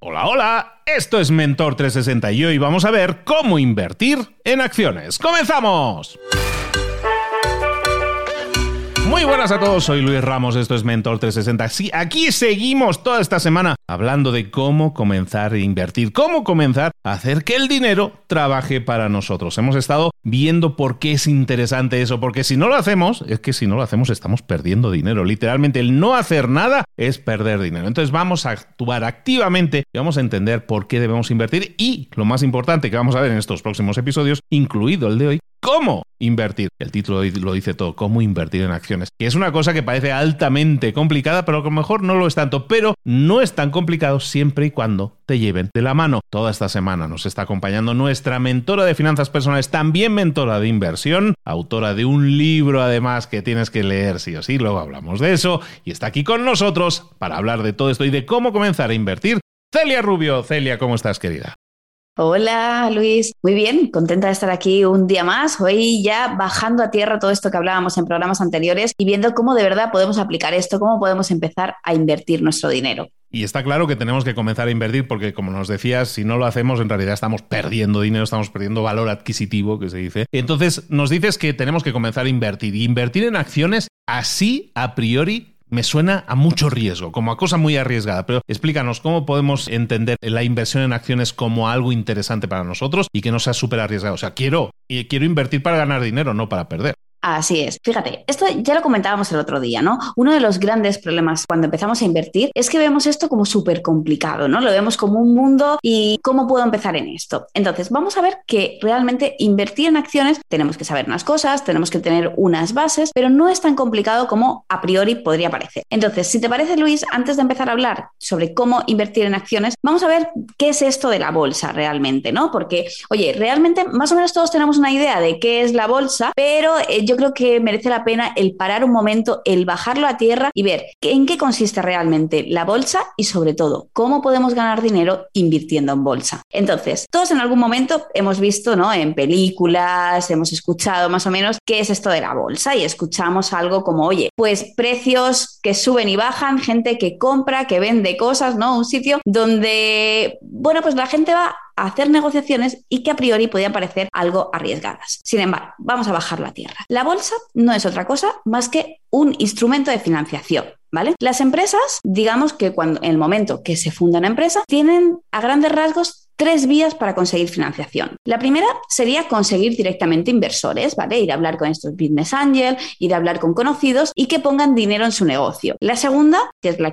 Hola, hola, esto es Mentor 360 y hoy vamos a ver cómo invertir en acciones. ¡Comenzamos! Muy buenas a todos, soy Luis Ramos, esto es Mentor 360. Sí, aquí seguimos toda esta semana hablando de cómo comenzar a invertir, cómo comenzar a hacer que el dinero trabaje para nosotros. Hemos estado viendo por qué es interesante eso, porque si no lo hacemos, estamos perdiendo dinero. Literalmente el no hacer nada es perder dinero. Entonces vamos a actuar activamente y vamos a entender por qué debemos invertir y, lo más importante que vamos a ver en estos próximos episodios, incluido el de hoy, cómo invertir. El título lo dice todo, cómo invertir en acciones, que es una cosa que parece altamente complicada, pero a lo mejor no lo es tanto, pero no es tan complicado siempre y cuando te lleven de la mano. Toda esta semana nos está acompañando nuestra mentora de finanzas personales, también mentora de inversión, autora de un libro además que tienes que leer sí o sí, luego hablamos de eso, y está aquí con nosotros para hablar de todo esto y de cómo comenzar a invertir. Celia Rubio. Celia, ¿cómo estás, querida? Hola Luis, muy bien, contenta de estar aquí un día más, hoy ya bajando a tierra todo esto que hablábamos en programas anteriores y viendo cómo de verdad podemos aplicar esto, cómo podemos empezar a invertir nuestro dinero. Y está claro que tenemos que comenzar a invertir porque, como nos decías, si no lo hacemos, en realidad estamos perdiendo dinero, estamos perdiendo valor adquisitivo, que se dice. Entonces, nos dices que tenemos que comenzar a invertir. Y invertir en acciones, así, a priori, me suena a mucho riesgo, como a cosa muy arriesgada, pero explícanos cómo podemos entender la inversión en acciones como algo interesante para nosotros y que no sea súper arriesgado. O sea, quiero invertir para ganar dinero, no para perder. Así es. Fíjate, esto ya lo comentábamos el otro día, ¿no? Uno de los grandes problemas cuando empezamos a invertir es que vemos esto como súper complicado, ¿no? Lo vemos como un mundo y ¿cómo puedo empezar en esto? Entonces, vamos a ver que realmente invertir en acciones tenemos que saber unas cosas, tenemos que tener unas bases, pero no es tan complicado como a priori podría parecer. Entonces, si te parece, Luis, antes de empezar a hablar sobre cómo invertir en acciones, vamos a ver qué es esto de la bolsa realmente, ¿no? Porque, oye, realmente más o menos todos tenemos una idea de qué es la bolsa, pero yo creo que merece la pena el parar un momento, el bajarlo a tierra y ver en qué consiste realmente la bolsa y, sobre todo, cómo podemos ganar dinero invirtiendo en bolsa. Entonces, todos en algún momento hemos visto, ¿no?, en películas, hemos escuchado más o menos qué es esto de la bolsa y escuchamos algo como, oye, pues precios que suben y bajan, gente que compra, que vende cosas, ¿no? Un sitio donde, bueno, pues la gente va a hacer negociaciones y que a priori podían parecer algo arriesgadas. Sin embargo, vamos a bajarlo a tierra. La bolsa no es otra cosa más que un instrumento de financiación, ¿vale? Las empresas, digamos que en el momento que se funda una empresa, tienen a grandes rasgos 3 vías para conseguir financiación. La primera sería conseguir directamente inversores, ¿vale? Ir a hablar con estos business angel, ir a hablar con conocidos y que pongan dinero en su negocio. La segunda, que es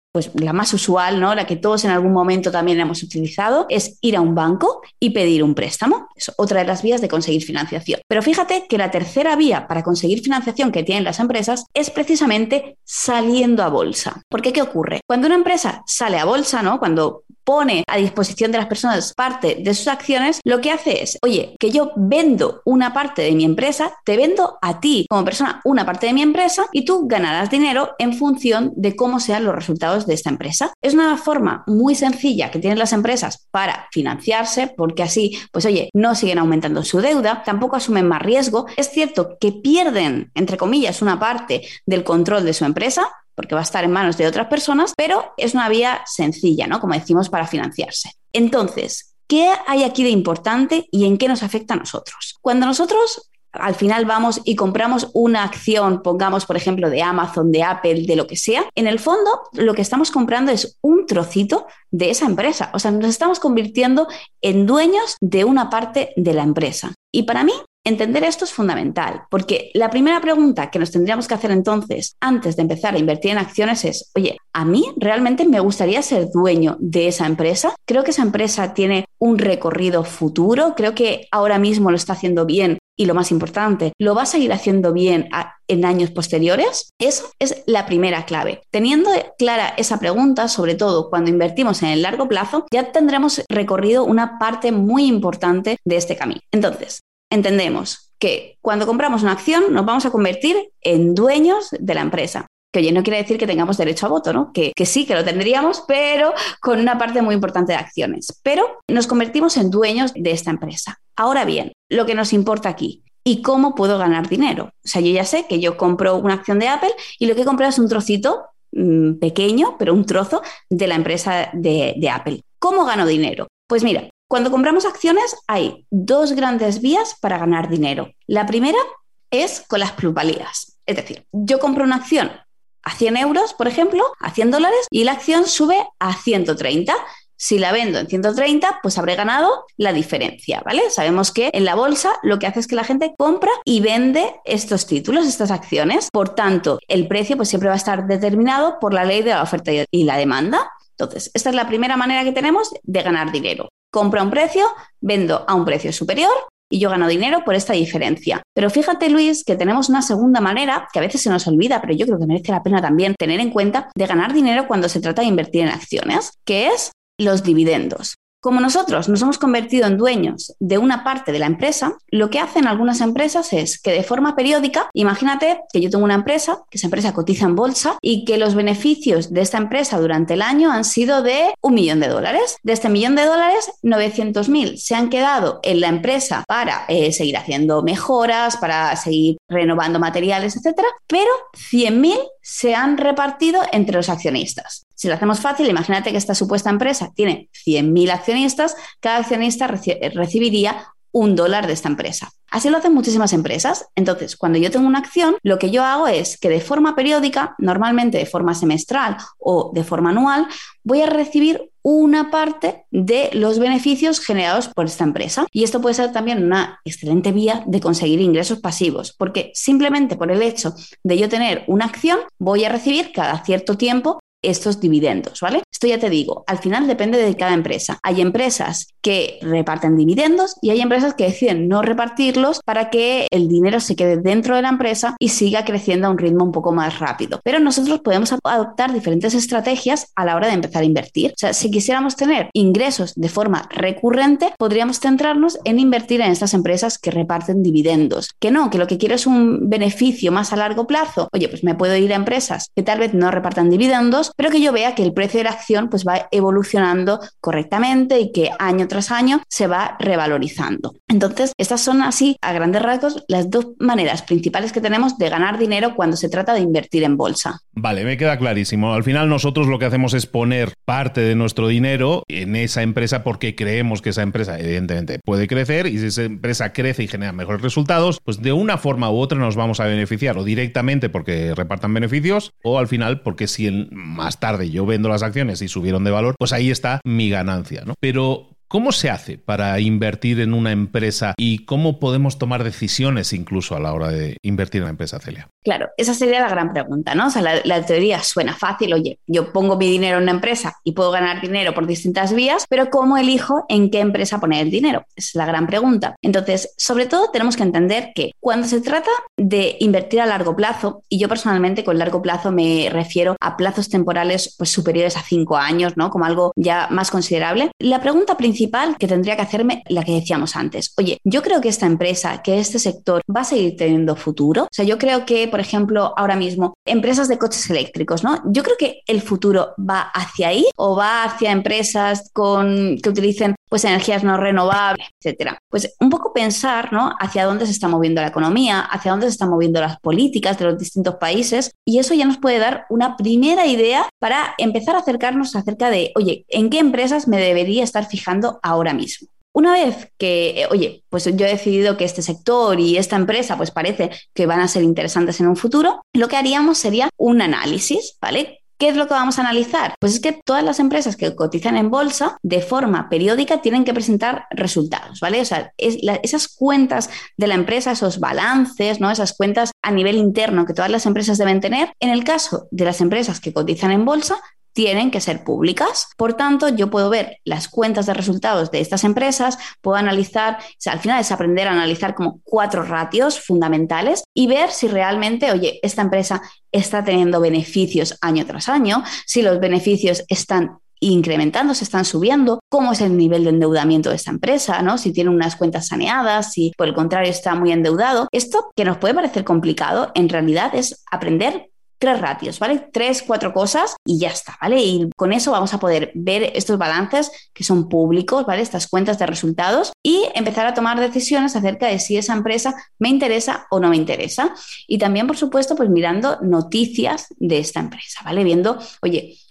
la más usual, ¿no?, la que todos en algún momento también hemos utilizado, es ir a un banco y pedir un préstamo. Es otra de las vías de conseguir financiación. Pero fíjate que la tercera vía para conseguir financiación que tienen las empresas es precisamente saliendo a bolsa. Porque ¿qué ocurre? Cuando una empresa sale a bolsa, ¿no?, cuando pone a disposición de las personas parte de sus acciones, lo que hace es, oye, que yo vendo una parte de mi empresa, te vendo a ti como persona una parte de mi empresa y tú ganarás dinero en función de cómo sean los resultados de esta empresa. Es una forma muy sencilla que tienen las empresas para financiarse, porque así, pues oye, no siguen aumentando su deuda, tampoco asumen más riesgo. Es cierto que pierden, entre comillas, una parte del control de su empresa, porque va a estar en manos de otras personas, pero es una vía sencilla, ¿no?, como decimos, para financiarse. Entonces, ¿qué hay aquí de importante y en qué nos afecta a nosotros? Cuando nosotros al final vamos y compramos una acción, pongamos por ejemplo de Amazon, de Apple, de lo que sea, en el fondo lo que estamos comprando es un trocito de esa empresa. O sea, nos estamos convirtiendo en dueños de una parte de la empresa. Y para mí, entender esto es fundamental, porque la primera pregunta que nos tendríamos que hacer entonces, antes de empezar a invertir en acciones es, oye, ¿a mí realmente me gustaría ser dueño de esa empresa? Creo que esa empresa tiene un recorrido futuro, creo que ahora mismo lo está haciendo bien y lo más importante, ¿lo va a seguir haciendo bien en años posteriores? Eso es la primera clave. Teniendo clara esa pregunta, sobre todo cuando invertimos en el largo plazo, ya tendremos recorrido una parte muy importante de este camino. Entonces, entendemos que cuando compramos una acción nos vamos a convertir en dueños de la empresa. Que oye, no quiere decir que tengamos derecho a voto, ¿no? Que sí, que lo tendríamos, pero con una parte muy importante de acciones. Pero nos convertimos en dueños de esta empresa. Ahora bien, lo que nos importa aquí, ¿y cómo puedo ganar dinero? O sea, yo ya sé que yo compro una acción de Apple y lo que he comprado es un trocito pequeño, pero un trozo de la empresa de Apple. ¿Cómo gano dinero? Pues mira, cuando compramos acciones hay dos grandes vías para ganar dinero. La primera es con las plusvalías. Es decir, yo compro una acción a 100 euros, por ejemplo, a 100 dólares, y la acción sube a 130. Si la vendo en 130, pues habré ganado la diferencia, ¿vale? Sabemos que en la bolsa lo que hace es que la gente compra y vende estos títulos, estas acciones. Por tanto, el precio pues siempre va a estar determinado por la ley de la oferta y la demanda. Entonces, esta es la primera manera que tenemos de ganar dinero. Compro a un precio, vendo a un precio superior y yo gano dinero por esta diferencia. Pero fíjate, Luis, que tenemos una segunda manera que a veces se nos olvida, pero yo creo que merece la pena también tener en cuenta de ganar dinero cuando se trata de invertir en acciones, que es los dividendos. Como nosotros nos hemos convertido en dueños de una parte de la empresa, lo que hacen algunas empresas es que de forma periódica, imagínate que yo tengo una empresa, que esa empresa cotiza en bolsa y que los beneficios de esta empresa durante el año han sido de $1.000.000. De este $1.000.000, 900.000 se han quedado en la empresa para seguir haciendo mejoras, para seguir renovando materiales, etcétera, pero 100.000 se han repartido entre los accionistas. Si lo hacemos fácil, imagínate que esta supuesta empresa tiene 100.000 accionistas, cada accionista recibiría $1 de esta empresa. Así lo hacen muchísimas empresas. Entonces, cuando yo tengo una acción, lo que yo hago es que de forma periódica, normalmente de forma semestral o de forma anual, voy a recibir una parte de los beneficios generados por esta empresa. Y esto puede ser también una excelente vía de conseguir ingresos pasivos, porque simplemente por el hecho de yo tener una acción, voy a recibir cada cierto tiempo estos dividendos, ¿vale? Esto ya te digo, al final depende de cada empresa. Hay empresas que reparten dividendos y hay empresas que deciden no repartirlos para que el dinero se quede dentro de la empresa y siga creciendo a un ritmo un poco más rápido. Pero nosotros podemos adoptar diferentes estrategias a la hora de empezar a invertir. O sea, si quisiéramos tener ingresos de forma recurrente, podríamos centrarnos en invertir en estas empresas que reparten dividendos. Que no, que lo que quiero es un beneficio más a largo plazo. Oye, pues me puedo ir a empresas que tal vez no repartan dividendos, pero que yo vea que el precio de la acción pues va evolucionando correctamente y que año tras año se va revalorizando. Entonces, estas son así, a grandes rasgos, las dos maneras principales que tenemos de ganar dinero cuando se trata de invertir en bolsa. Vale, me queda clarísimo. Al final nosotros lo que hacemos es poner parte de nuestro dinero en esa empresa porque creemos que esa empresa evidentemente puede crecer y si esa empresa crece y genera mejores resultados, pues de una forma u otra nos vamos a beneficiar o directamente porque repartan beneficios o al final porque si más tarde yo vendo las acciones y subieron de valor, pues ahí está mi ganancia, ¿no? Pero ¿cómo se hace para invertir en una empresa y cómo podemos tomar decisiones incluso a la hora de invertir en una empresa, Celia? Claro, esa sería la gran pregunta, ¿no? O sea, la teoría suena fácil, oye, yo pongo mi dinero en una empresa y puedo ganar dinero por distintas vías, pero ¿cómo elijo en qué empresa poner el dinero? Esa es la gran pregunta. Entonces, sobre todo tenemos que entender que cuando se trata de invertir a largo plazo, y yo personalmente con largo plazo me refiero a plazos temporales pues superiores a 5 años, ¿no? Como algo ya más considerable, la pregunta principal que tendría que hacerme, la que decíamos antes, oye, yo creo que esta empresa, que este sector va a seguir teniendo futuro. O sea, yo creo que, por ejemplo, ahora mismo, empresas de coches eléctricos, ¿no? Yo creo que el futuro va hacia ahí o va hacia empresas que utilicen pues energías no renovables, etcétera. Pues un poco pensar, ¿no? Hacia dónde se está moviendo la economía, hacia dónde se están moviendo las políticas de los distintos países y eso ya nos puede dar una primera idea para empezar a acercarnos acerca de, oye, ¿en qué empresas me debería estar fijando ahora mismo? Una vez que, oye, pues yo he decidido que este sector y esta empresa pues parece que van a ser interesantes en un futuro, lo que haríamos sería un análisis, ¿vale? ¿Qué es lo que vamos a analizar? Pues es que todas las empresas que cotizan en bolsa de forma periódica tienen que presentar resultados, ¿vale? O sea, esas cuentas de la empresa, esos balances, ¿no? Esas cuentas a nivel interno que todas las empresas deben tener, en el caso de las empresas que cotizan en bolsa, tienen que ser públicas. Por tanto, yo puedo ver las cuentas de resultados de estas empresas, puedo analizar, o sea, al final es aprender a analizar como 4 ratios fundamentales y ver si realmente, oye, esta empresa está teniendo beneficios año tras año, si los beneficios están incrementando, se están subiendo, cómo es el nivel de endeudamiento de esta empresa, ¿no? Si tiene unas cuentas saneadas, si por el contrario está muy endeudado. Esto que nos puede parecer complicado, en realidad es aprender 3 ratios, ¿vale? 3, 4 cosas y ya está, ¿vale? Y con eso vamos a poder ver estos balances que son públicos, ¿vale? Estas cuentas de resultados y empezar a tomar decisiones acerca de si esa empresa me interesa o no me interesa. Y también, por supuesto, pues mirando noticias de esta empresa, ¿vale? Viendo, oye,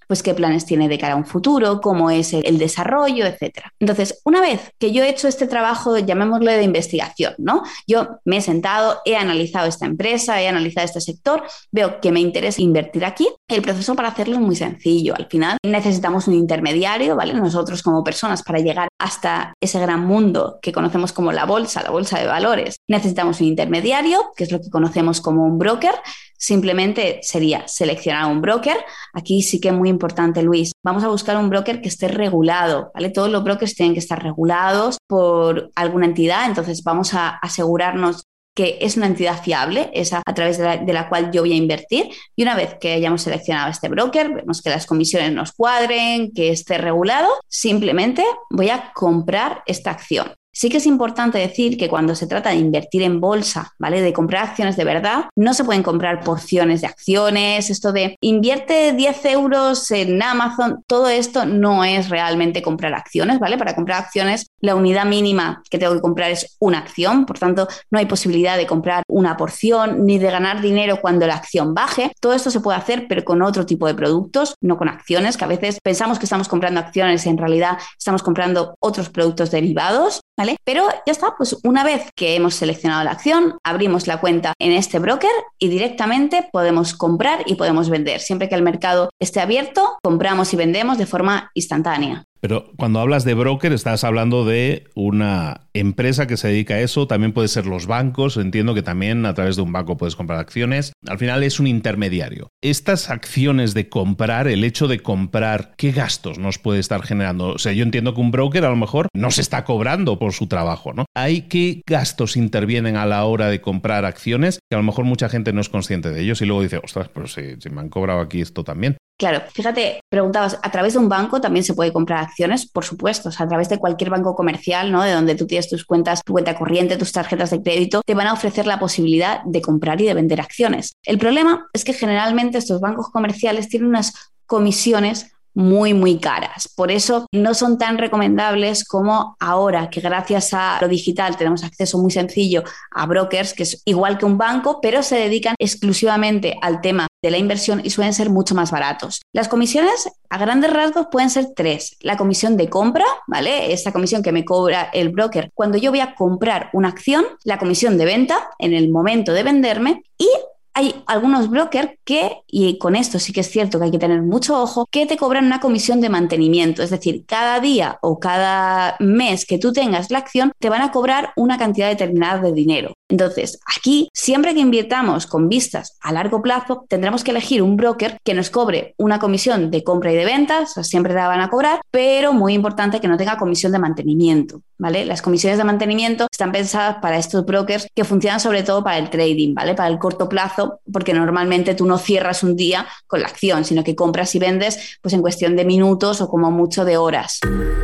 pues qué planes tiene de cara a un futuro, cómo es el desarrollo, etcétera. Entonces, una vez que yo he hecho este trabajo, llamémosle de investigación, ¿no? Yo me he sentado, he analizado esta empresa, he analizado este sector, veo que me interesa invertir aquí. El proceso para hacerlo es muy sencillo. Al final necesitamos un intermediario, ¿vale? Nosotros como personas, para llegar hasta ese gran mundo que conocemos como la bolsa de valores, necesitamos un intermediario, que es lo que conocemos como un broker. Simplemente sería seleccionar un broker. Aquí sí que es muy importante, Luis. Vamos a buscar un broker que esté regulado, ¿vale? Todos los brokers tienen que estar regulados por alguna entidad, entonces vamos a asegurarnos que es una entidad fiable, esa a través de la cual yo voy a invertir. Y una vez que hayamos seleccionado este broker, vemos que las comisiones nos cuadren, que esté regulado, simplemente voy a comprar esta acción. Sí que es importante decir que cuando se trata de invertir en bolsa, ¿vale? De comprar acciones de verdad, no se pueden comprar porciones de acciones, esto de invierte 10 euros en Amazon, todo esto no es realmente comprar acciones, ¿vale? Para comprar acciones, la unidad mínima que tengo que comprar es una acción, por tanto, no hay posibilidad de comprar una porción ni de ganar dinero cuando la acción baje. Todo esto se puede hacer, pero con otro tipo de productos, no con acciones, que a veces pensamos que estamos comprando acciones y en realidad estamos comprando otros productos derivados, ¿vale? Pero ya está, pues una vez que hemos seleccionado la acción, abrimos la cuenta en este broker y directamente podemos comprar y podemos vender. Siempre que el mercado esté abierto, compramos y vendemos de forma instantánea. Pero cuando hablas de broker, estás hablando de una empresa que se dedica a eso, también puede ser los bancos, entiendo que también a través de un banco puedes comprar acciones. Al final es un intermediario. Estas acciones de comprar, el hecho de comprar, ¿qué gastos nos puede estar generando? O sea, yo entiendo que un broker a lo mejor no se está cobrando por su trabajo, ¿no? ¿Qué gastos intervienen a la hora de comprar acciones? Que a lo mejor mucha gente no es consciente de ellos y luego dice, ostras, pero si me han cobrado aquí esto también. Claro, fíjate, preguntabas, ¿a través de un banco también se puede comprar acciones? Por supuesto, o sea, a través de cualquier banco comercial, ¿no? De donde tú tienes tus cuentas, tu cuenta corriente, tus tarjetas de crédito, te van a ofrecer la posibilidad de comprar y de vender acciones. El problema es que generalmente estos bancos comerciales tienen unas comisiones muy caras. Por eso no son tan recomendables como ahora, que gracias a lo digital tenemos acceso muy sencillo a brokers, que es igual que un banco, pero se dedican exclusivamente al tema de la inversión y suelen ser mucho más baratos. Las comisiones, a grandes rasgos, pueden ser tres. La comisión de compra, ¿vale? Esta comisión que me cobra el broker cuando yo voy a comprar una acción, la comisión de venta en el momento de venderme y hay algunos brokers que, y con esto sí que es cierto que hay que tener mucho ojo, que te cobran una comisión de mantenimiento. Es decir, cada día o cada mes que tú tengas la acción, te van a cobrar una cantidad determinada de dinero. Entonces, aquí, siempre que invirtamos con vistas a largo plazo, tendremos que elegir un broker que nos cobre una comisión de compra y de venta, o sea, siempre la van a cobrar, pero muy importante que no tenga comisión de mantenimiento, ¿vale? Las comisiones de mantenimiento están pensadas para estos brokers que funcionan sobre todo para el trading, ¿vale? Para el corto plazo, porque normalmente tú no cierras un día con la acción, sino que compras y vendes pues en cuestión de minutos o como mucho de horas.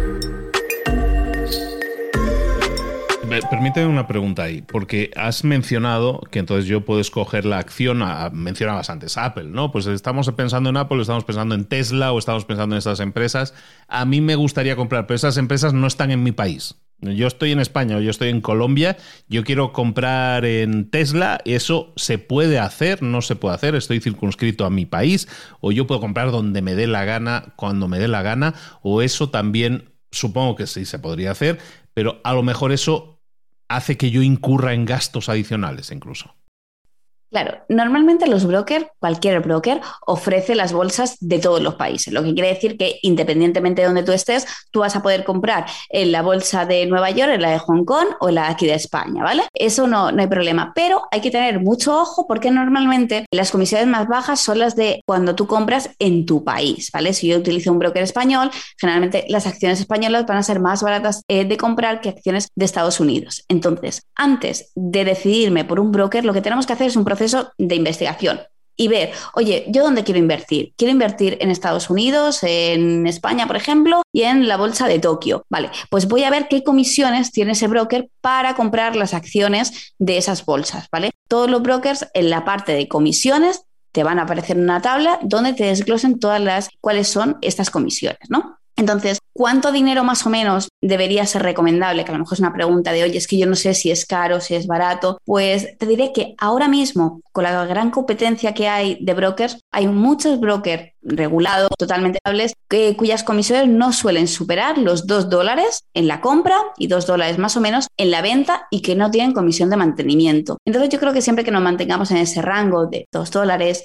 Permíteme una pregunta ahí, porque has mencionado que entonces yo puedo escoger la acción, mencionabas antes Apple, ¿no? Pues estamos pensando en Apple, estamos pensando en Tesla o estamos pensando en estas empresas. A mí me gustaría comprar, pero esas empresas no están en mi país. Yo estoy en España o yo estoy en Colombia, yo quiero comprar en Tesla, ¿eso se puede hacer? ¿No se puede hacer? ¿Estoy circunscrito a mi país? ¿O yo puedo comprar donde me dé la gana, cuando me dé la gana? ¿O eso también, supongo que sí se podría hacer, pero a lo mejor eso hace que yo incurra en gastos adicionales incluso? Claro, normalmente los brokers, cualquier broker, ofrece las bolsas de todos los países, lo que quiere decir que independientemente de donde tú estés, tú vas a poder comprar en la bolsa de Nueva York, en la de Hong Kong o en la de aquí de España, ¿vale? Eso no hay problema, pero hay que tener mucho ojo porque normalmente las comisiones más bajas son las de cuando tú compras en tu país, ¿vale? Si yo utilizo un broker español, generalmente las acciones españolas van a ser más baratas de comprar que acciones de Estados Unidos. Entonces, antes de decidirme por un broker, lo que tenemos que hacer es un proceso de investigación y ver, oye, ¿yo dónde quiero invertir? Quiero invertir en Estados Unidos, en España, por ejemplo, y en la bolsa de Tokio. Vale, pues voy a ver qué comisiones tiene ese broker para comprar las acciones de esas bolsas, ¿vale? Todos los brokers en la parte de comisiones te van a aparecer una tabla donde te desglosen cuáles son estas comisiones, ¿no? Entonces, ¿Cuánto dinero más o menos debería ser recomendable? Que a lo mejor es una pregunta de, oye, es que yo no sé si es caro, si es barato. Pues te diré que ahora mismo, con la gran competencia que hay de brokers, hay muchos brokers regulados, totalmente estables, cuyas comisiones no suelen superar los $2 en la compra y $2 más o menos en la venta y que no tienen comisión de mantenimiento. Entonces yo creo que siempre que nos mantengamos en ese rango de $2,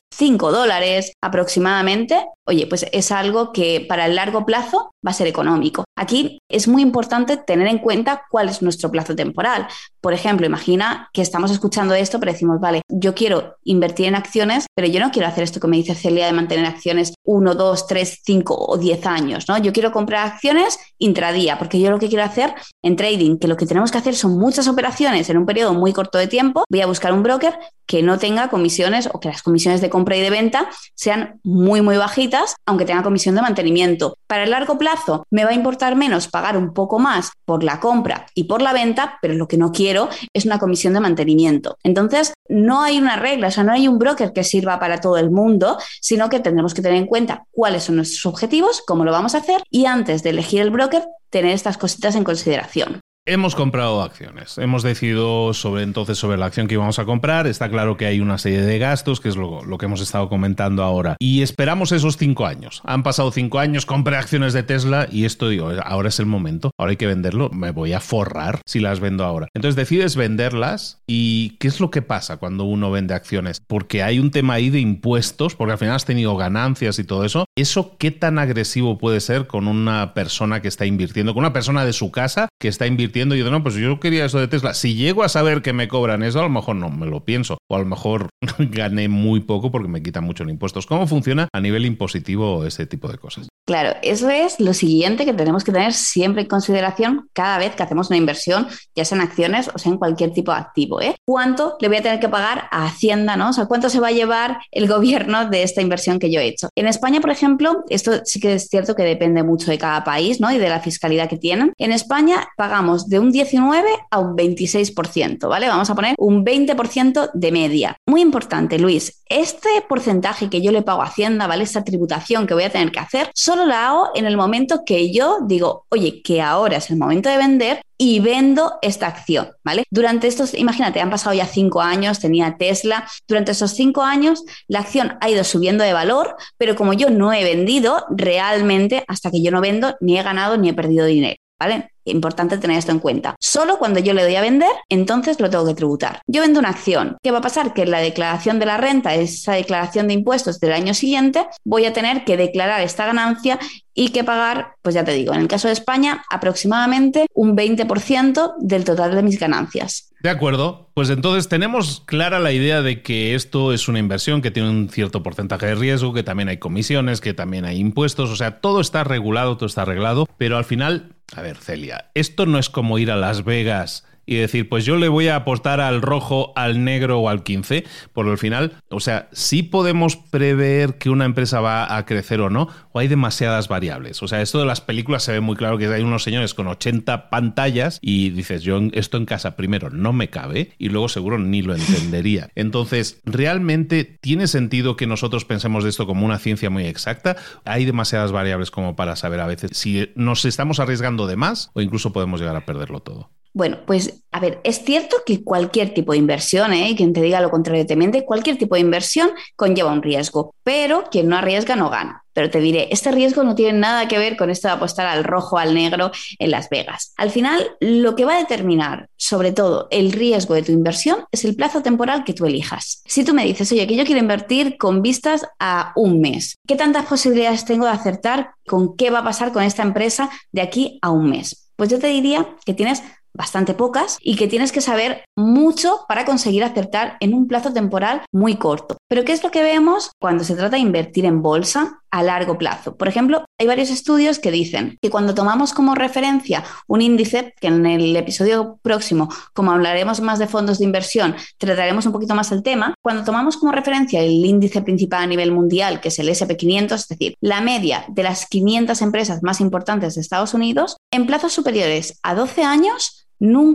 $5 aproximadamente, oye, pues es algo que para el largo plazo va a ser económico. Aquí es muy importante tener en cuenta cuál es nuestro plazo temporal. Por ejemplo, imagina que estamos escuchando esto, pero decimos, vale, yo quiero invertir en acciones, pero yo no quiero hacer esto que me dice Celia de mantener acciones 1, 2, 3, 5 o 10 años, ¿no? Yo quiero comprar acciones intradía, porque yo lo que quiero hacer en trading, que lo que tenemos que hacer son muchas operaciones en un periodo muy corto de tiempo, voy a buscar un broker que no tenga comisiones o que las comisiones de compra y de venta sean muy, muy bajitas, aunque tenga comisión de mantenimiento. Para el largo plazo me va a importar menos pagar un poco más por la compra y por la venta, pero lo que no quiero es una comisión de mantenimiento. Entonces, no hay una regla, o sea, no hay un broker que sirva para todo el mundo, sino que tendremos que tener en cuenta cuáles son nuestros objetivos, cómo lo vamos a hacer y antes de elegir el broker, tener estas cositas en consideración. Hemos comprado acciones, hemos decidido sobre la acción que íbamos a comprar. Está claro que hay una serie de gastos, que es lo que hemos estado comentando ahora. Y esperamos esos 5 años. Han pasado 5 años, compré acciones de Tesla y esto digo, ahora es el momento, ahora hay que venderlo, me voy a forrar si las vendo ahora. Entonces decides venderlas y ¿qué es lo que pasa cuando uno vende acciones? Porque hay un tema ahí de impuestos, porque al final has tenido ganancias y todo eso. ¿Eso qué tan agresivo puede ser con una persona que está invirtiendo, con una persona de su casa que está invirtiendo? Y yo, no, pues yo quería eso de Tesla. Si llego a saber que me cobran eso, a lo mejor no me lo pienso. O a lo mejor gané muy poco porque me quitan mucho en impuestos. ¿Cómo funciona a nivel impositivo ese tipo de cosas? Claro, eso es lo siguiente que tenemos que tener siempre en consideración cada vez que hacemos una inversión, ya sea en acciones o sea en cualquier tipo de activo, ¿eh? ¿Cuánto le voy a tener que pagar a Hacienda, ¿no? O sea, ¿cuánto se va a llevar el gobierno de esta inversión que yo he hecho? En España, por ejemplo, esto sí que es cierto que depende mucho de cada país, ¿no? Y de la fiscalidad que tienen. En España pagamos de un 19 a un 26%, ¿vale? Vamos a poner un 20% de media. Muy importante, Luis, este porcentaje que yo le pago a Hacienda, ¿vale? Esta tributación que voy a tener que hacer, solo la hago en el momento que yo digo, oye, que ahora es el momento de vender y vendo esta acción, ¿vale? Durante estos, imagínate, han pasado ya 5 años, tenía Tesla, durante esos 5 años la acción ha ido subiendo de valor, pero como yo no he vendido, realmente hasta que yo no vendo, ni he ganado ni he perdido dinero, ¿vale? Importante tener esto en cuenta. Solo cuando yo le doy a vender, entonces lo tengo que tributar. Yo vendo una acción. ¿Qué va a pasar? Que en la declaración de la renta, esa declaración de impuestos del año siguiente, voy a tener que declarar esta ganancia y que pagar, pues ya te digo, en el caso de España, aproximadamente un 20% del total de mis ganancias. De acuerdo, pues entonces tenemos clara la idea de que esto es una inversión que tiene un cierto porcentaje de riesgo, que también hay comisiones, que también hay impuestos, o sea, todo está regulado, todo está arreglado, pero al final, a ver, Celia, esto no es como ir a Las Vegas y decir, pues yo le voy a apostar al rojo, al negro o al 15, por el final, o sea, sí podemos prever que una empresa va a crecer o no, o hay demasiadas variables. O sea, esto de las películas se ve muy claro que hay unos señores con 80 pantallas y dices, yo esto en casa primero no me cabe y luego seguro ni lo entendería. Entonces, ¿realmente tiene sentido que nosotros pensemos de esto como una ciencia muy exacta? Hay demasiadas variables como para saber a veces si nos estamos arriesgando de más o incluso podemos llegar a perderlo todo. Bueno, pues a ver, es cierto que cualquier tipo de inversión, y quien te diga lo contrario te miente, cualquier tipo de inversión conlleva un riesgo, pero quien no arriesga no gana. Pero te diré, este riesgo no tiene nada que ver con esto de apostar al rojo, al negro en Las Vegas. Al final, lo que va a determinar, sobre todo, el riesgo de tu inversión es el plazo temporal que tú elijas. Si tú me dices, oye, que yo quiero invertir con vistas a un mes, ¿qué tantas posibilidades tengo de acertar con qué va a pasar con esta empresa de aquí a un mes? Pues yo te diría que tienes bastante pocas y que tienes que saber mucho para conseguir acertar en un plazo temporal muy corto. Pero ¿qué es lo que vemos cuando se trata de invertir en bolsa a largo plazo? Por ejemplo, hay varios estudios que dicen que cuando tomamos como referencia un índice, que en el episodio próximo, como hablaremos más de fondos de inversión, trataremos un poquito más el tema, cuando tomamos como referencia el índice principal a nivel mundial, que es el S&P 500, es decir, la media de las 500 empresas más importantes de Estados Unidos, en plazos superiores a 12 años, nunca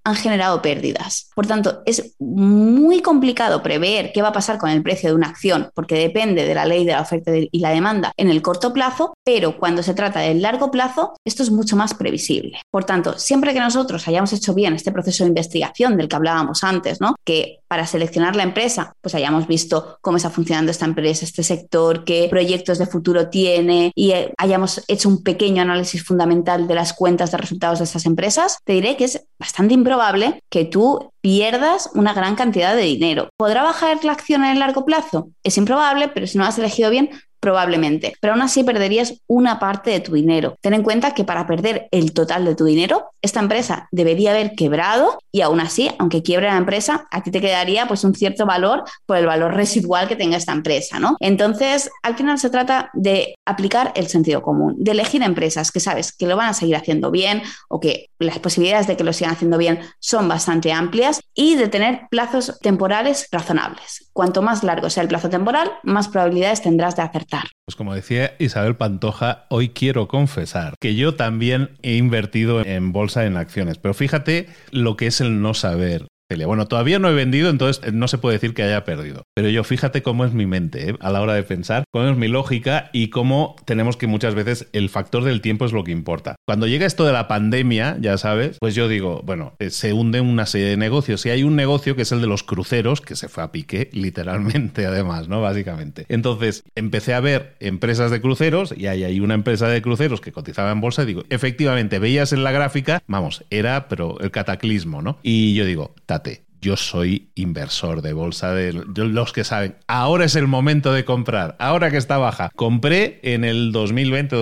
han generado pérdidas. Por tanto, es muy complicado prever qué va a pasar con el precio de una acción, porque depende de la ley de la oferta y la demanda en el corto plazo, pero cuando se trata del largo plazo, esto es mucho más previsible. Por tanto, siempre que nosotros hayamos hecho bien este proceso de investigación del que hablábamos antes, ¿no? Que para seleccionar la empresa, pues hayamos visto cómo está funcionando esta empresa, este sector, qué proyectos de futuro tiene y hayamos hecho un pequeño análisis fundamental de las cuentas de resultados de estas empresas, te diré que es bastante improbable que tú pierdas una gran cantidad de dinero. ¿Podrá bajar la acción en el largo plazo? Es improbable, pero si no has elegido bien, probablemente, pero aún así perderías una parte de tu dinero. Ten en cuenta que para perder el total de tu dinero, esta empresa debería haber quebrado y aún así, aunque quiebre la empresa, a ti te quedaría pues un cierto valor por el valor residual que tenga esta empresa, ¿no? Entonces, al final se trata de aplicar el sentido común, de elegir empresas que sabes que lo van a seguir haciendo bien o que las posibilidades de que lo sigan haciendo bien son bastante amplias y de tener plazos temporales razonables. Cuanto más largo sea el plazo temporal, más probabilidades tendrás de acertar. Pues como decía Isabel Pantoja, hoy quiero confesar que yo también he invertido en bolsa en acciones, pero fíjate lo que es el no saber. Bueno, todavía no he vendido, entonces no se puede decir que haya perdido. Pero yo fíjate cómo es mi mente, a la hora de pensar, cómo es mi lógica y cómo tenemos que muchas veces el factor del tiempo es lo que importa. Cuando llega esto de la pandemia, ya sabes, pues yo digo, bueno, se hunde una serie de negocios. Y hay un negocio que es el de los cruceros, que se fue a pique, literalmente además, ¿no? Básicamente. Entonces, empecé a ver empresas de cruceros y hay una empresa de cruceros que cotizaba en bolsa y digo, efectivamente, veías en la gráfica, vamos, era, pero el cataclismo, ¿no? Y yo digo, yo soy inversor de bolsa, de los que saben. Ahora es el momento de comprar. Ahora que está baja. Compré en el 2020,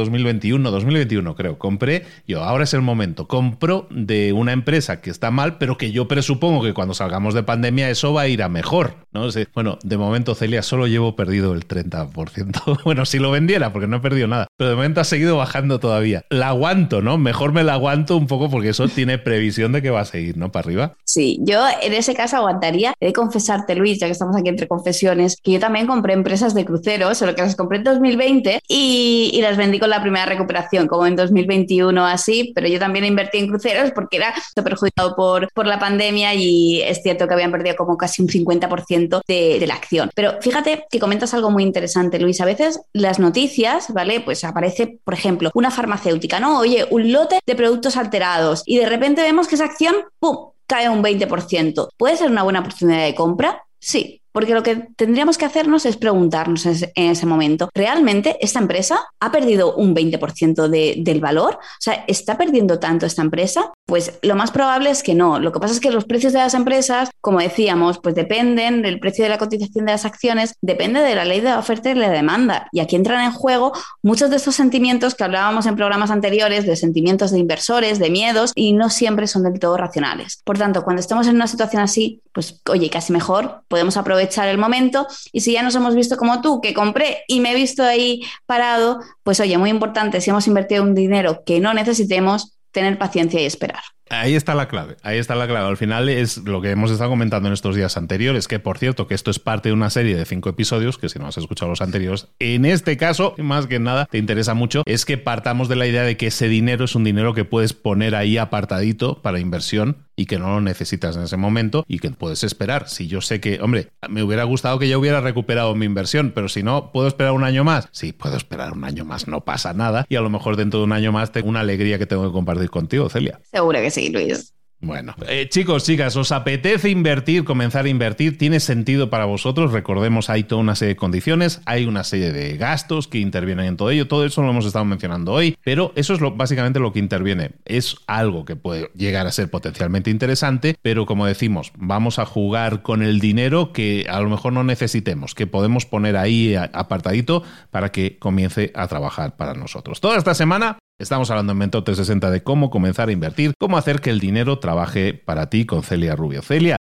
2021 creo. Ahora es el momento. Compro de una empresa que está mal, pero que yo presupongo que cuando salgamos de pandemia eso va a ir a mejor, ¿no? Bueno, de momento, Celia, solo llevo perdido el 30%. Bueno, si lo vendiera, porque no he perdido nada. Pero de momento ha seguido bajando todavía. La aguanto, ¿no? Mejor me la aguanto un poco porque eso tiene previsión de que va a seguir, ¿no? Para arriba. Sí, yo en ese caso aguantaría. He de confesarte, Luis, ya que estamos aquí entre confesiones, que yo también compré empresas de cruceros, solo que las compré en 2020 y las vendí con la primera recuperación, como en 2021 así, pero yo también invertí en cruceros porque era perjudicado por la pandemia y es cierto que habían perdido como casi un 50% de la acción. Pero fíjate que comentas algo muy interesante, Luis. A veces las noticias, ¿vale? Pues aparece, por ejemplo, una farmacéutica, ¿no? Oye, un lote de productos alterados y de repente vemos que esa acción, ¡pum!, cae un 20%. ¿Puede ser una buena oportunidad de compra? Sí, porque lo que tendríamos que hacernos es preguntarnos en ese momento, ¿realmente esta empresa ha perdido un 20% del valor? O sea, ¿está perdiendo tanto esta empresa? Pues lo más probable es que no. Lo que pasa es que los precios de las empresas, como decíamos, pues dependen del precio de la cotización de las acciones, depende de la ley de la oferta y la demanda. Y aquí entran en juego muchos de estos sentimientos que hablábamos en programas anteriores, de sentimientos de inversores, de miedos, y no siempre son del todo racionales. Por tanto, cuando estemos en una situación así, pues oye, casi mejor, podemos aprovechar el momento y si ya nos hemos visto como tú, que compré y me he visto ahí parado, pues oye, muy importante, si hemos invertido un dinero que no necesitemos, tener paciencia y esperar. Ahí está la clave, Al final es lo que hemos estado comentando en estos días anteriores, que por cierto, que esto es parte de una serie de 5 episodios, que si no has escuchado los anteriores, en este caso, más que nada, te interesa mucho, es que partamos de la idea de que ese dinero es un dinero que puedes poner ahí apartadito para inversión y que no lo necesitas en ese momento y que puedes esperar. Si yo sé que, hombre, me hubiera gustado que ya hubiera recuperado mi inversión, pero si no, ¿puedo esperar un año más? Sí, puedo esperar un año más, no pasa nada. Y a lo mejor dentro de un año más tengo una alegría que tengo que compartir contigo, Celia. Seguro que sí, Luis. Bueno, chicos, chicas, ¿os apetece invertir, comenzar a invertir? ¿Tiene sentido para vosotros? Recordemos, hay toda una serie de condiciones, hay una serie de gastos que intervienen en todo ello. Todo eso lo hemos estado mencionando hoy, pero eso es básicamente lo que interviene. Es algo que puede llegar a ser potencialmente interesante, pero como decimos, vamos a jugar con el dinero que a lo mejor no necesitemos, que podemos poner ahí apartadito para que comience a trabajar para nosotros. Toda esta semana estamos hablando en Mentor 360 de cómo comenzar a invertir, cómo hacer que el dinero trabaje para ti con Celia Rubio. Celia,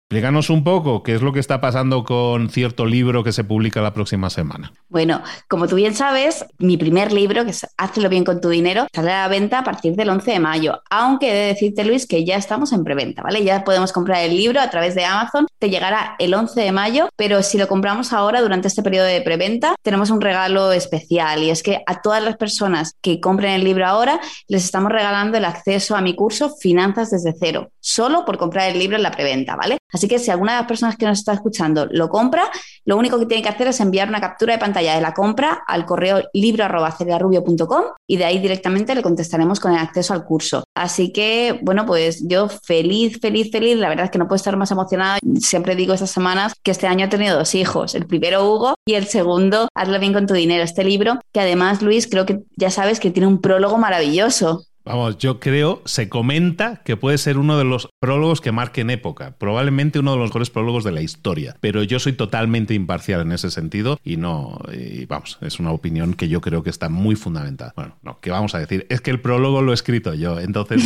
Explícanos un poco qué es lo que está pasando con cierto libro que se publica la próxima semana. Bueno, como tú bien sabes, mi primer libro, que es Hazlo bien con tu dinero, sale a la venta a partir del 11 de mayo, aunque he de decirte, Luis, que ya estamos en preventa, ¿vale? Ya podemos comprar el libro a través de Amazon, te llegará el 11 de mayo, pero si lo compramos ahora durante este periodo de preventa, tenemos un regalo especial y es que a todas las personas que compren el libro ahora les estamos regalando el acceso a mi curso Finanzas desde cero, solo por comprar el libro en la preventa, ¿vale? Así que si alguna de las personas que nos está escuchando lo compra, lo único que tiene que hacer es enviar una captura de pantalla de la compra al correo libro@celiarubio.com y de ahí directamente le contestaremos con el acceso al curso. Así que, bueno, pues yo feliz, la verdad es que no puedo estar más emocionada. Siempre digo estas semanas que este año he tenido 2 hijos, el primero Hugo y el segundo Hazlo bien con tu dinero, este libro que además, Luis, creo que ya sabes que tiene un prólogo maravilloso. Vamos, yo creo, se comenta que puede ser uno de los prólogos que marquen época, probablemente uno de los mejores prólogos de la historia, pero yo soy totalmente imparcial en ese sentido y vamos, es una opinión que yo creo que está muy fundamentada. Bueno, no, ¿qué vamos a decir? Es que el prólogo lo he escrito yo, entonces,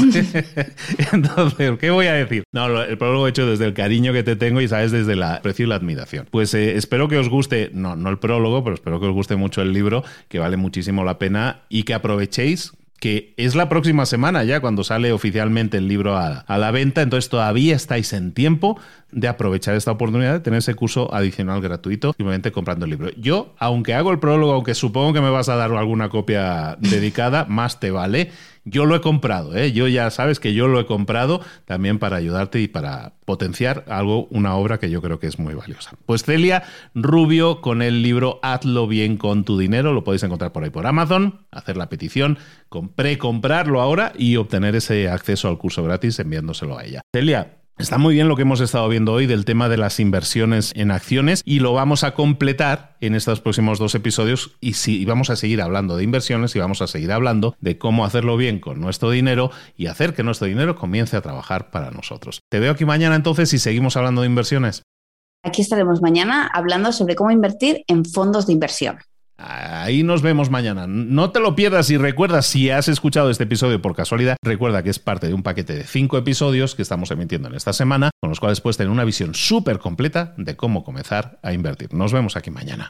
¿qué voy a decir? No, el prólogo hecho desde el cariño que te tengo y, ¿sabes?, desde el aprecio y la admiración. Pues espero que os guste, no el prólogo, pero espero que os guste mucho el libro, que vale muchísimo la pena y que aprovechéis que es la próxima semana ya cuando sale oficialmente el libro a la venta, entonces todavía estáis en tiempo de aprovechar esta oportunidad de tener ese curso adicional gratuito simplemente comprando el libro. Yo, aunque hago el prólogo, aunque supongo que me vas a dar alguna copia dedicada, más te vale. Yo lo he comprado, ¿eh? Yo ya sabes que yo lo he comprado también para ayudarte y para potenciar una obra que yo creo que es muy valiosa. Pues Celia Rubio con el libro Hazlo bien con tu dinero, lo podéis encontrar por ahí por Amazon, hacer la petición, comprarlo ahora y obtener ese acceso al curso gratis enviándoselo a ella. Celia, está muy bien lo que hemos estado viendo hoy del tema de las inversiones en acciones y lo vamos a completar en estos próximos 2 episodios y vamos a seguir hablando de inversiones y vamos a seguir hablando de cómo hacerlo bien con nuestro dinero y hacer que nuestro dinero comience a trabajar para nosotros. Te veo aquí mañana entonces y seguimos hablando de inversiones. Aquí estaremos mañana hablando sobre cómo invertir en fondos de inversión. Ahí nos vemos mañana. No te lo pierdas y recuerda, si has escuchado este episodio por casualidad, recuerda que es parte de un paquete de 5 episodios que estamos emitiendo en esta semana, con los cuales puedes tener una visión súper completa de cómo comenzar a invertir. Nos vemos aquí mañana.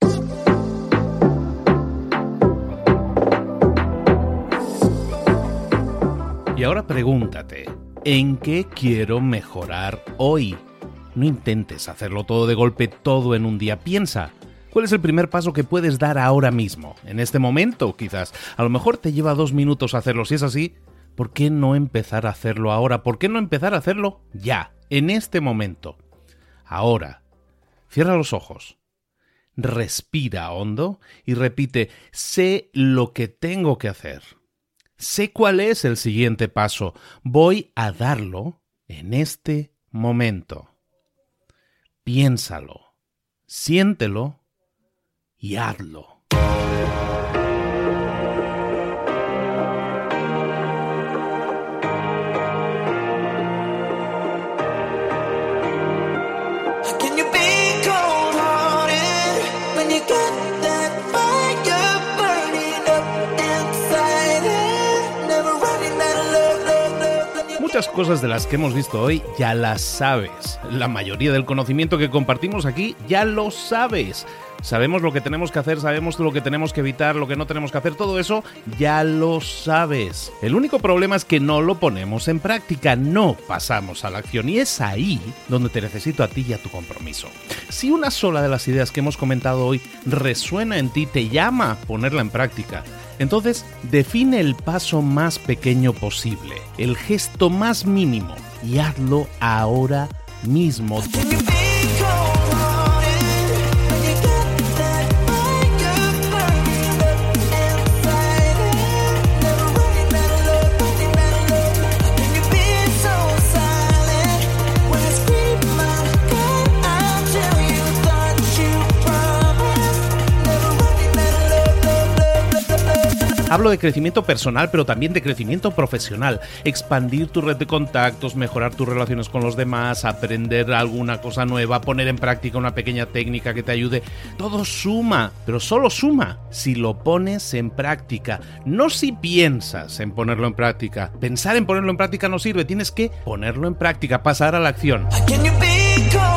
Y ahora pregúntate, ¿en qué quiero mejorar hoy? No intentes hacerlo todo de golpe, todo en un día. Piensa. ¿Cuál es el primer paso que puedes dar ahora mismo? En este momento, quizás. A lo mejor te lleva 2 minutos hacerlo. Si es así, ¿por qué no empezar a hacerlo ahora? ¿Por qué no empezar a hacerlo ya? En este momento. Ahora. Cierra los ojos. Respira hondo y repite: sé lo que tengo que hacer. Sé cuál es el siguiente paso. Voy a darlo en este momento. Piénsalo. Siéntelo. Y hazlo. Muchas cosas de las que hemos visto hoy ya las sabes. La mayoría del conocimiento que compartimos aquí ya lo sabes. Sabemos lo que tenemos que hacer, sabemos lo que tenemos que evitar, lo que no tenemos que hacer, todo eso ya lo sabes. El único problema es que no lo ponemos en práctica, no pasamos a la acción y es ahí donde te necesito a ti y a tu compromiso. Si una sola de las ideas que hemos comentado hoy resuena en ti, te llama a ponerla en práctica, entonces define el paso más pequeño posible, el gesto más mínimo y hazlo ahora mismo. Hablo de crecimiento personal, pero también de crecimiento profesional. Expandir tu red de contactos, mejorar tus relaciones con los demás, aprender alguna cosa nueva, poner en práctica una pequeña técnica que te ayude. Todo suma, pero solo suma si lo pones en práctica. No si piensas en ponerlo en práctica. Pensar en ponerlo en práctica no sirve, tienes que ponerlo en práctica, pasar a la acción.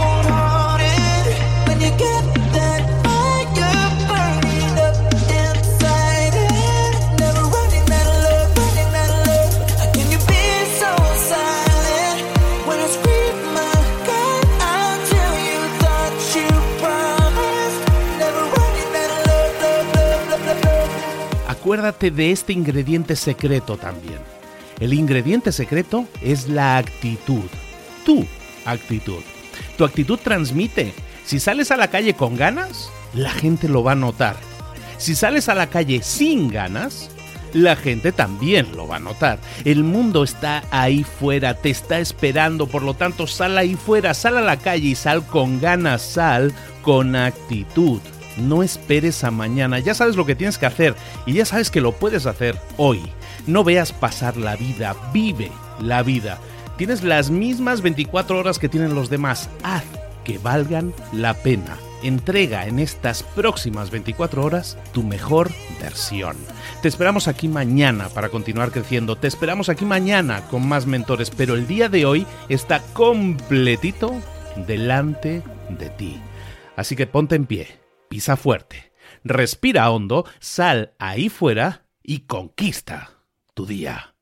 acuérdate de este ingrediente secreto también. El ingrediente secreto es la actitud. Tu actitud. Tu actitud transmite. Si sales a la calle con ganas, la gente lo va a notar. Si sales a la calle sin ganas, la gente también lo va a notar. El mundo está ahí fuera, te está esperando, por lo tanto sal ahí fuera, sal a la calle y sal con ganas, sal con actitud. No esperes a mañana, ya sabes lo que tienes que hacer y ya sabes que lo puedes hacer hoy. No veas pasar la vida, vive la vida. Tienes las mismas 24 horas que tienen los demás, haz que valgan la pena. Entrega en estas próximas 24 horas tu mejor versión. Te esperamos aquí mañana para continuar creciendo. Te esperamos aquí mañana con más mentores, pero el día de hoy está completito delante de ti. Así que ponte en pie, pisa fuerte, respira hondo, sal ahí fuera y conquista tu día.